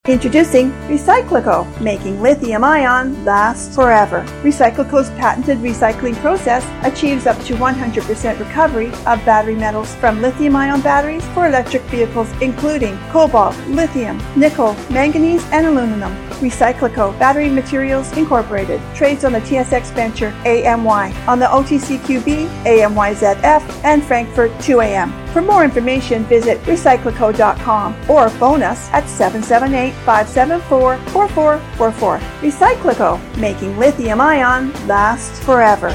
Introducing Recyclico, making lithium-ion last forever. Recyclico's patented recycling process achieves up to 100% recovery of battery metals from lithium-ion batteries for electric vehicles, including cobalt, lithium, nickel, manganese, and aluminum. Recyclico Battery Materials Incorporated trades on the TSX Venture AMY, on the OTCQB, AMYZF, and Frankfurt 2AM. For more information, visit recyclico.com or phone us at 778-574-4444. Recyclico, making lithium-ion last forever.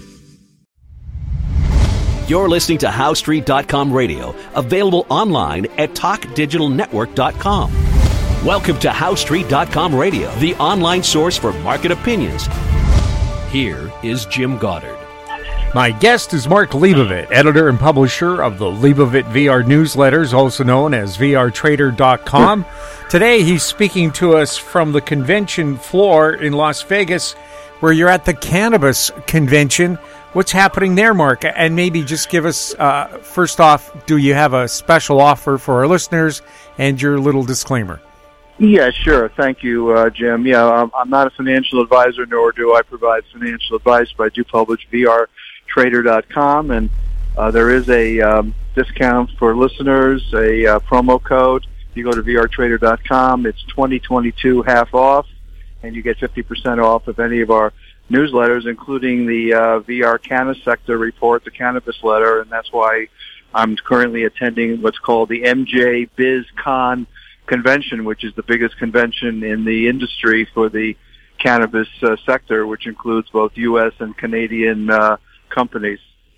You're listening to HowStreet.com radio, available online at TalkDigitalNetwork.com. Welcome to HowStreet.com radio, the online source for market opinions. Here is Jim Goddard. My guest is Mark Leibovit, editor and publisher of the Leibovit VR newsletters, also known as VRTrader.com. Today, he's speaking to us from the convention floor in Las Vegas, where you're at the cannabis convention. What's happening there, Mark? And maybe just give us, first off, do you have a special offer for our listeners and your little disclaimer? Yeah, sure. Thank you, Jim. Yeah, I'm not a financial advisor, nor do I provide financial advice, but I do publish VRTrader.com, and there is a discount for listeners, a promo code. If you go to VRTrader.com, it's 2022 half off, and you get 50% off of any of our newsletters, including the VR Cannabis Sector Report, the Cannabis Letter, and that's why I'm currently attending what's called the MJ BizCon convention, which is the biggest convention in the industry for the cannabis sector, which includes both U.S. and Canadian companies.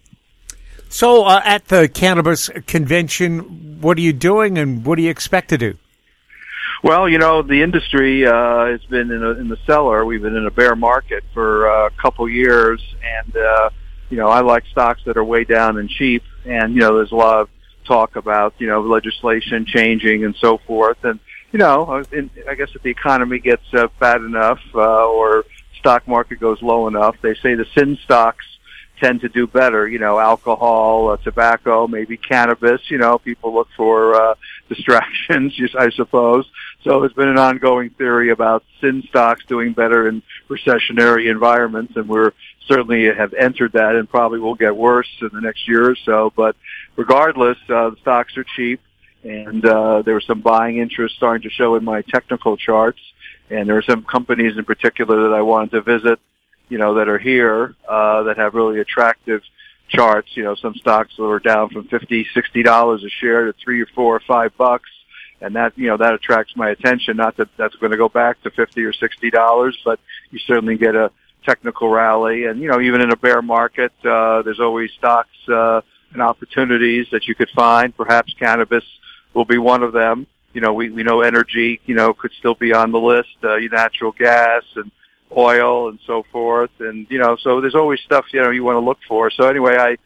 So at the cannabis convention, what are you doing and what do you expect to do? Well, you know, the industry has been in the cellar. We've been in a bear market for a couple years, and, you know, I like stocks that are way down and cheap, and, you know, there's a lot of talk about, you know, legislation changing and so forth. And, you know, I guess if the economy gets bad enough or stock market goes low enough, they say the sin stocks tend to do better, you know, alcohol, tobacco, maybe cannabis. You know, people look for distractions, I suppose. So there's been an ongoing theory about sin stocks doing better in recessionary environments, and we're certainly have entered that and probably will get worse in the next year or so. But regardless, the stocks are cheap, and there was some buying interest starting to show in my technical charts, and there are some companies in particular that I wanted to visit, you know, that are here that have really attractive charts. You know, some stocks that are down from $50, $60 a share to $3 or $4 or $5, and that, you know, that attracts my attention. Not that that's going to go back to $50 or $60, but you certainly get a technical rally. And, you know, even in a bear market, there's always stocks and opportunities that you could find. Perhaps cannabis will be one of them. You know, we know energy, you know, could still be on the list, natural gas and oil and so forth. And, you know, so there's always stuff, you know, you want to look for. So anyway,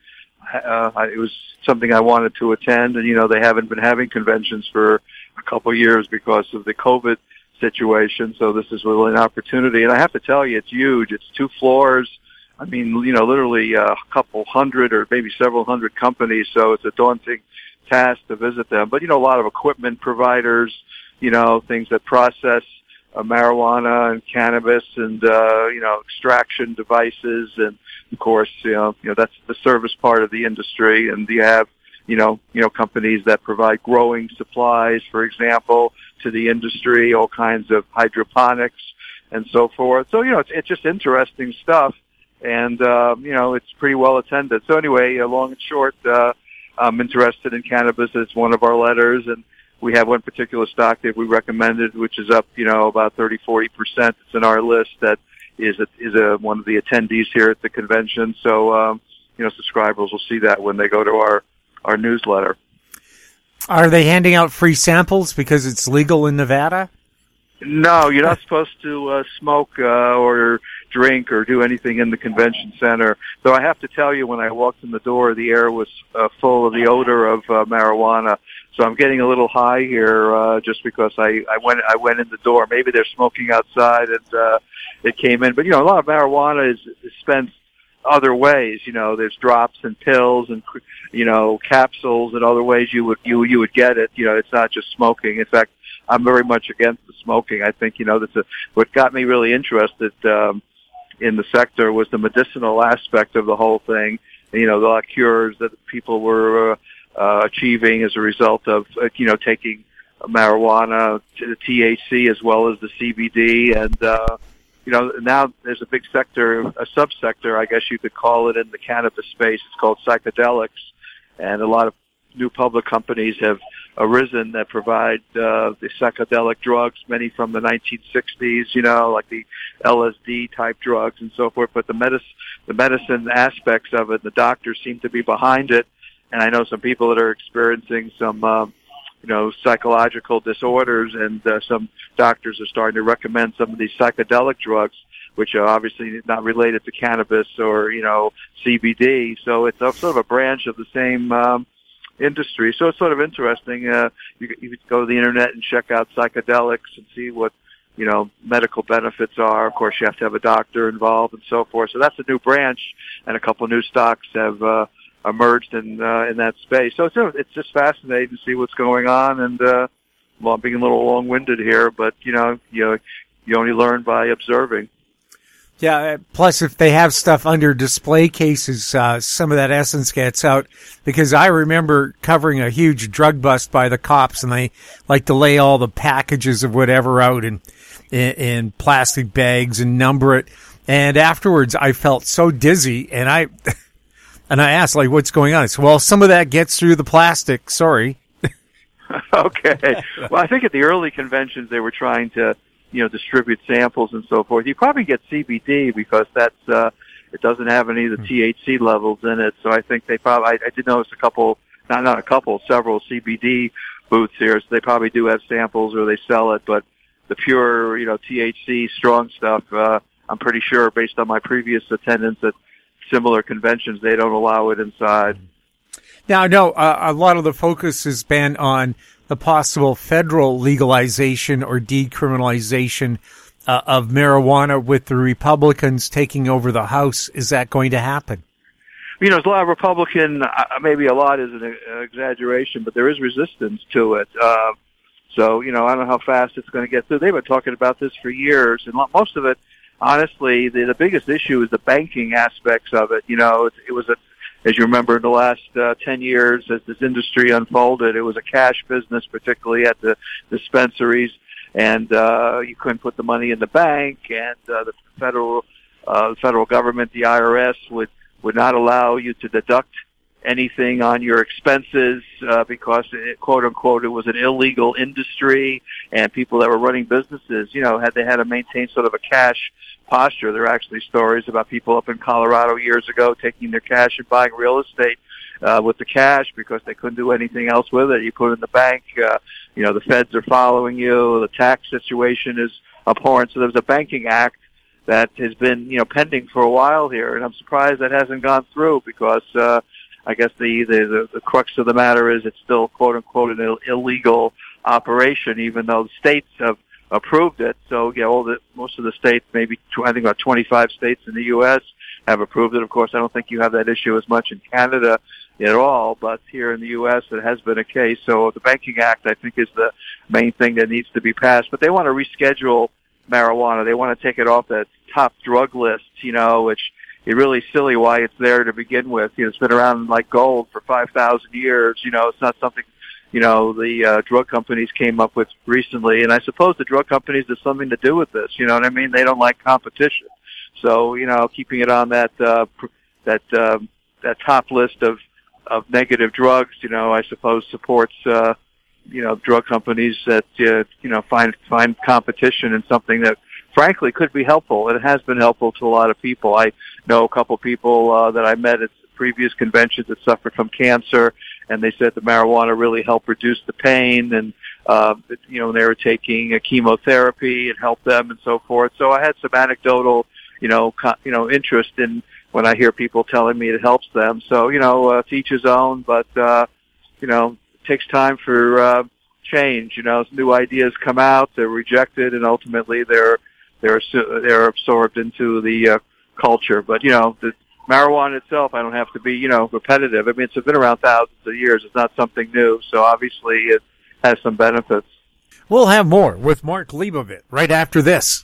it was something I wanted to attend, and, you know, they haven't been having conventions for a couple of years because of the COVID situation. So this is really an opportunity. And I have to tell you, it's huge. It's 2 floors. I mean, you know, literally a couple hundred or maybe several hundred companies. So it's a daunting task to visit them. But, you know, a lot of equipment providers, you know, things that process marijuana and cannabis and, you know, extraction devices. And, of course, you know, that's the service part of the industry. And you have, you know, companies that provide growing supplies, for example, to the industry, all kinds of hydroponics and so forth. So, you know, it's just interesting stuff. And, you know, it's pretty well attended. So anyway, long and short, I'm interested in cannabis. It's one of our letters, and we have one particular stock that we recommended, which is up, you know, about 30-40%. It's in our list that is one of the attendees here at the convention. So, you know, subscribers will see that when they go to our newsletter. Are they handing out free samples because it's legal in Nevada? No, you're not supposed to smoke or drink or do anything in the convention center. Though I have to tell you, when I walked in the door, the air was full of the odor of marijuana. So I'm getting a little high here just because I went in the door. Maybe they're smoking outside and it came in. But, you know, a lot of marijuana is spent other ways. You know, there's drops and pills and, you know, capsules and other ways you would get it. You know, it's not just smoking. In fact, I'm very much against the smoking. I think, what got me really interested in the sector was the medicinal aspect of the whole thing. The lot of cures that people were achieving as a result of, taking marijuana, to the THC as well as the CBD. And, now there's a big sector, a subsector, I guess you could call it, in the cannabis space. It's called psychedelics. And a lot of new public companies have arisen that provide the psychedelic drugs, many from the 1960s, like the LSD type drugs and so forth. But the medicine aspects of it, the doctors seem to be behind it. And I know some people that are experiencing some, psychological disorders, and some doctors are starting to recommend some of these psychedelic drugs, which are obviously not related to cannabis or, CBD. So it's sort of a branch of the same industry. So it's sort of interesting. You could go to the internet and check out psychedelics and see what, medical benefits are. Of course, you have to have a doctor involved and so forth. So that's a new branch, and a couple of new stocks have emerged in that space. So it's just fascinating to see what's going on. And well, I'm being a little long-winded here, but you only learn by observing. Yeah, plus if they have stuff under display cases, some of that essence gets out, because I remember covering a huge drug bust by the cops, and they like to lay all the packages of whatever out in plastic bags and number it. And afterwards I felt so dizzy, and I asked, like, what's going on? I said, well, some of that gets through the plastic. Sorry. Okay. Well, I think at the early conventions they were trying to distribute samples and so forth. You probably get CBD because that's, it doesn't have any of the THC levels in it. So I think they probably, I did notice several CBD booths here. So they probably do have samples or they sell it, but the pure, THC strong stuff, I'm pretty sure based on my previous attendance at similar conventions, they don't allow it inside. Now, I know a lot of the focus has been on the possible federal legalization or decriminalization of marijuana with the Republicans taking over the House. Is that going to happen? There's a lot of Republican, maybe a lot is an exaggeration, but there is resistance to it. So, I don't know how fast it's going to get through. They've been talking about this for years, and most of it, honestly, the biggest issue is the banking aspects of it. It was as you remember, in the last 10 years, as this industry unfolded, it was a cash business, particularly at the dispensaries, and you couldn't put the money in the bank, and the federal government, the IRS, would not allow you to deduct anything on your expenses because, quote unquote, it was an illegal industry, and people that were running businesses, had to maintain sort of a cash posture. There are actually stories about people up in Colorado years ago taking their cash and buying real estate with the cash because they couldn't do anything else with it. You put it in the bank, the feds are following you, the tax situation is abhorrent. So there's a banking act that has been, pending for a while here, and I'm surprised that hasn't gone through because I guess the crux of the matter is it's still, quote unquote, an illegal operation, even though the states have approved it. So, most of the states, maybe I think about 25 states in the U.S. have approved it. Of course, I don't think you have that issue as much in Canada at all, but here in the U.S. it has been a case. So the Banking Act, I think, is the main thing that needs to be passed. But they want to reschedule marijuana. They want to take it off that top drug list, which is really silly why it's there to begin with. It's been around like gold for 5,000 years. It's not something the drug companies came up with recently, and I suppose the drug companies have something to do with this. You know what I mean? They don't like competition, so keeping it on that top list of negative drugs, I suppose supports drug companies that find competition in something that frankly could be helpful. It has been helpful to a lot of people. I know a couple people that I met at previous conventions that suffered from cancer, and they said the marijuana really helped reduce the pain, and they were taking a chemotherapy, it helped them, and so forth. So I had some anecdotal, interest in when I hear people telling me it helps them. So to each his own, but it takes time for change. New ideas come out, they're rejected, and ultimately they're absorbed into the culture. But the marijuana itself, I don't have to be, repetitive. I mean, it's been around thousands of years. It's not something new. So obviously it has some benefits. We'll have more with Mark Leibovit right after this.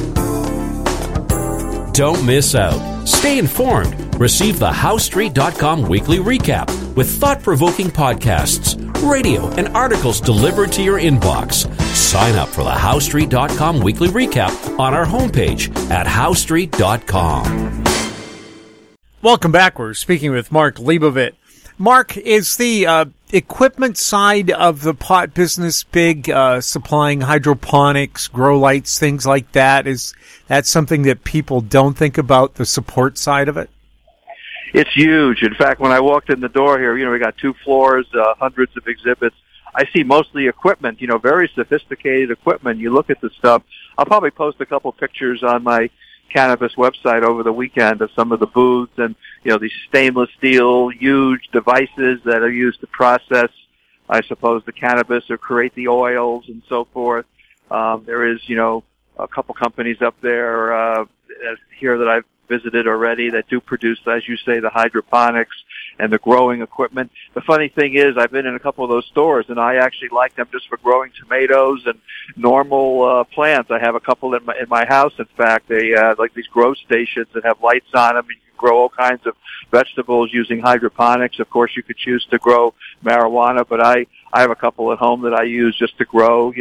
Don't miss out. Stay informed. Receive the HowStreet.com weekly recap with thought-provoking podcasts, radio, and articles delivered to your inbox. Sign up for the HowStreet.com weekly recap on our homepage at HowStreet.com. Welcome back. We're speaking with Mark Leibovit. Mark, is the equipment side of the pot business big, supplying hydroponics, grow lights, things like that? Is that something that people don't think about, the support side of it? It's huge. In fact, when I walked in the door here, we got 2 floors, hundreds of exhibits. I see mostly equipment, very sophisticated equipment. You look at the stuff. I'll probably post a couple pictures on my cannabis website over the weekend of some of the booths and, these stainless steel, huge devices that are used to process, I suppose, the cannabis or create the oils and so forth. There is, a couple companies up there here that I've visited already that do produce, as you say, the hydroponics and the growing equipment. The funny thing is, I've been in a couple of those stores, and I actually like them just for growing tomatoes and normal plants. I have a couple in my house. In fact, they like these grow stations that have lights on them. And you can grow all kinds of vegetables using hydroponics. Of course, you could choose to grow marijuana, but I have a couple at home that I use just to grow,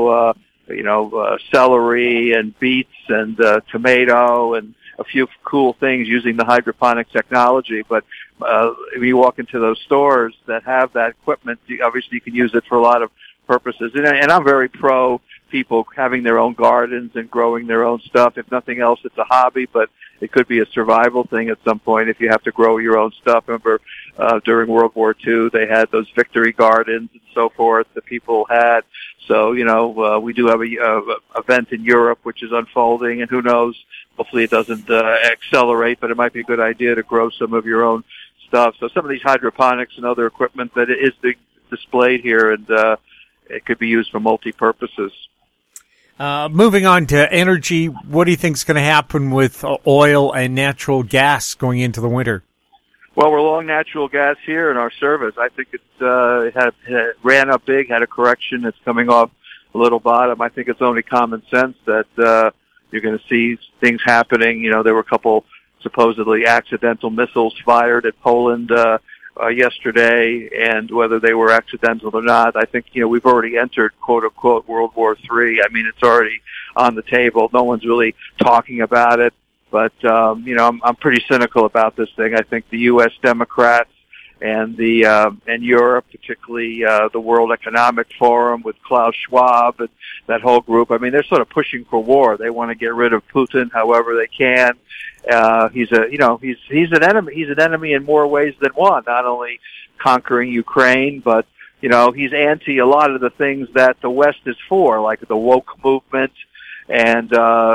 celery and beets and tomato and a few cool things using the hydroponic technology. But if you walk into those stores that have that equipment, obviously you can use it for a lot of purposes. And I'm very pro people having their own gardens and growing their own stuff. If nothing else, it's a hobby, but it could be a survival thing at some point if you have to grow your own stuff. Remember, during World War II, they had those victory gardens and so forth that people had. So, we do have a event in Europe which is unfolding, and who knows, hopefully it doesn't accelerate, but it might be a good idea to grow some of your own stuff. So some of these hydroponics and other equipment that is displayed here, and it could be used for multi-purposes. Moving on to energy, what do you think is going to happen with oil and natural gas going into the winter? Well, we're long natural gas here in our service. I think it ran up big, had a correction. It's coming off a little bottom. I think it's only common sense that you're going to see things happening. There were a couple supposedly accidental missiles fired at Poland yesterday, and whether they were accidental or not, I think, we've already entered, quote-unquote, World War III. I mean, it's already on the table. No one's really talking about it. But, I'm pretty cynical about this thing. I think the U.S. Democrats and and Europe, particularly the World Economic Forum with Klaus Schwab and that whole group, I mean, they're sort of pushing for war. They want to get rid of Putin however they can. He's an enemy. He's an enemy in more ways than one, not only conquering Ukraine, but, he's anti a lot of the things that the West is for, like the woke movement and,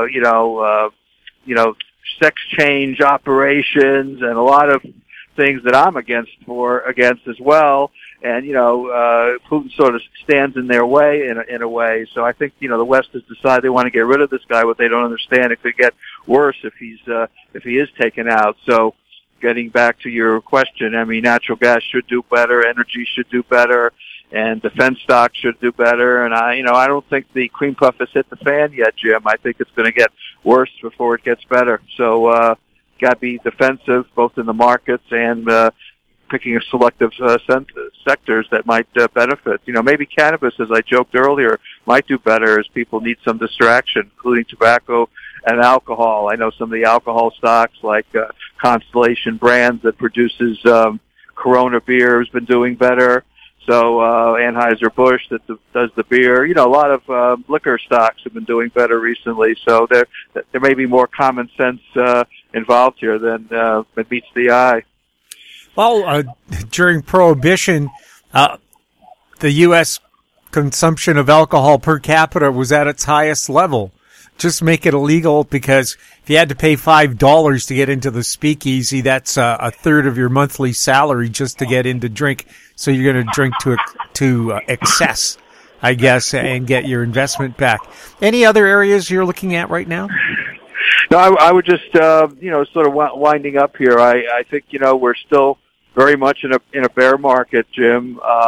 sex change operations and a lot of things that I'm against as well. And, Putin sort of stands in their way in a way. So I think, the West has decided they want to get rid of this guy. What they don't understand, it could get worse if he is taken out. So getting back to your question, I mean, natural gas should do better. Energy should do better. And defense stocks should do better. And I don't think the cream puff has hit the fan yet, Jim. I think it's going to get worse before it gets better. So, got to be defensive both in the markets and, picking a selective, sectors that might, benefit. Maybe cannabis, as I joked earlier, might do better as people need some distraction, including tobacco and alcohol. I know some of the alcohol stocks like, Constellation Brands that produces, Corona beer has been doing better. So, Anheuser-Busch that does the beer, a lot of, liquor stocks have been doing better recently. So there may be more common sense, involved here than, meets the eye. Well, during Prohibition, the U.S. consumption of alcohol per capita was at its highest level. Just make it illegal, because if you had to pay $5 to get into the speakeasy, that's a third of your monthly salary just to get in to drink. So you're going to drink to excess, I guess, and get your investment back. Any other areas you're looking at right now? No, I would just, sort of winding up here. I think, we're still very much in a bear market, Jim.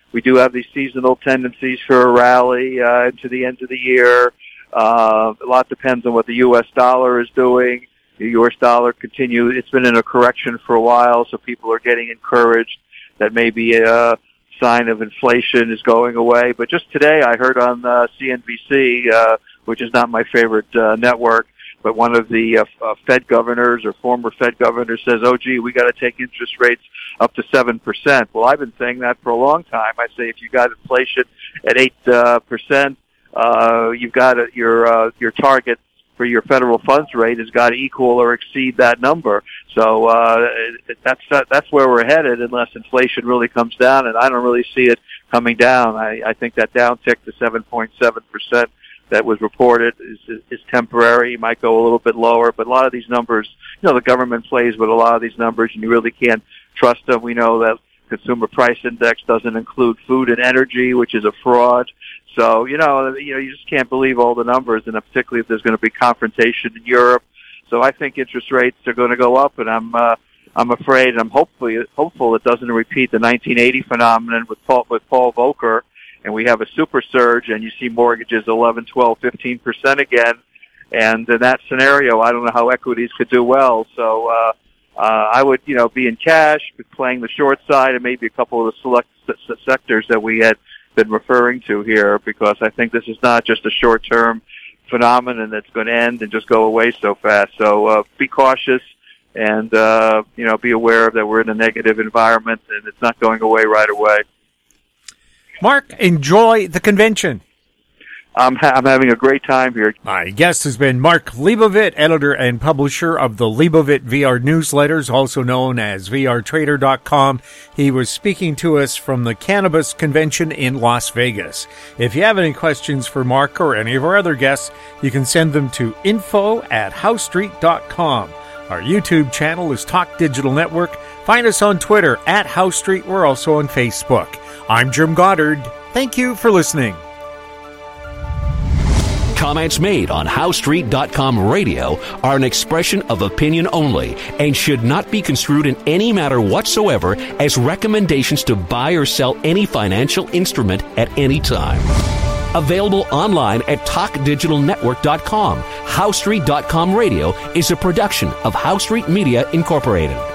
we do have these seasonal tendencies for a rally into the end of the year. A lot depends on what the U.S. dollar is doing. The U.S. dollar it's been in a correction for a while, so people are getting encouraged that maybe a sign of inflation is going away. But just today I heard on CNBC, which is not my favorite network, but one of the Fed governors or former Fed governors says, oh, gee, we got to take interest rates up to 7%. Well, I've been saying that for a long time. I say if you got inflation at 8%, you've got your target for your federal funds rate has got to equal or exceed that number. So that's where we're headed unless inflation really comes down, and I don't really see it coming down. I think that downtick to 7.7% that was reported is temporary. It might go a little bit lower, but a lot of these numbers, the government plays with a lot of these numbers, and you really can't trust them. We know that Consumer Price Index doesn't include food and energy, which is a fraud. So, you just can't believe all the numbers, and particularly if there's going to be confrontation in Europe. So I think interest rates are going to go up, and I'm afraid, and I'm hopeful it doesn't repeat the 1980 phenomenon with Paul Volcker, and we have a super surge, and you see mortgages 11, 12, 15% again. And in that scenario, I don't know how equities could do well. So I would, be in cash, playing the short side, and maybe a couple of the select sectors that we had been referring to here, because I think this is not just a short-term phenomenon that's going to end and just go away so fast. So be cautious and, be aware that we're in a negative environment and it's not going away right away. Mark, enjoy the convention. I'm having a great time here. My guest has been Mark Leibovit, editor and publisher of the Leibovit VR newsletters, also known as VRTrader.com. He was speaking to us from the Cannabis Convention in Las Vegas. If you have any questions for Mark or any of our other guests, you can send them to info@HoweStreet.com. Our YouTube channel is Talk Digital Network. Find us on Twitter @HoweStreet. We're also on Facebook. I'm Jim Goddard. Thank you for listening. Comments made on HoweStreet.com radio are an expression of opinion only and should not be construed in any matter whatsoever as recommendations to buy or sell any financial instrument at any time. Available online at TalkDigitalNetwork.com. HoweStreet.com radio is a production of HoweStreet Media Incorporated.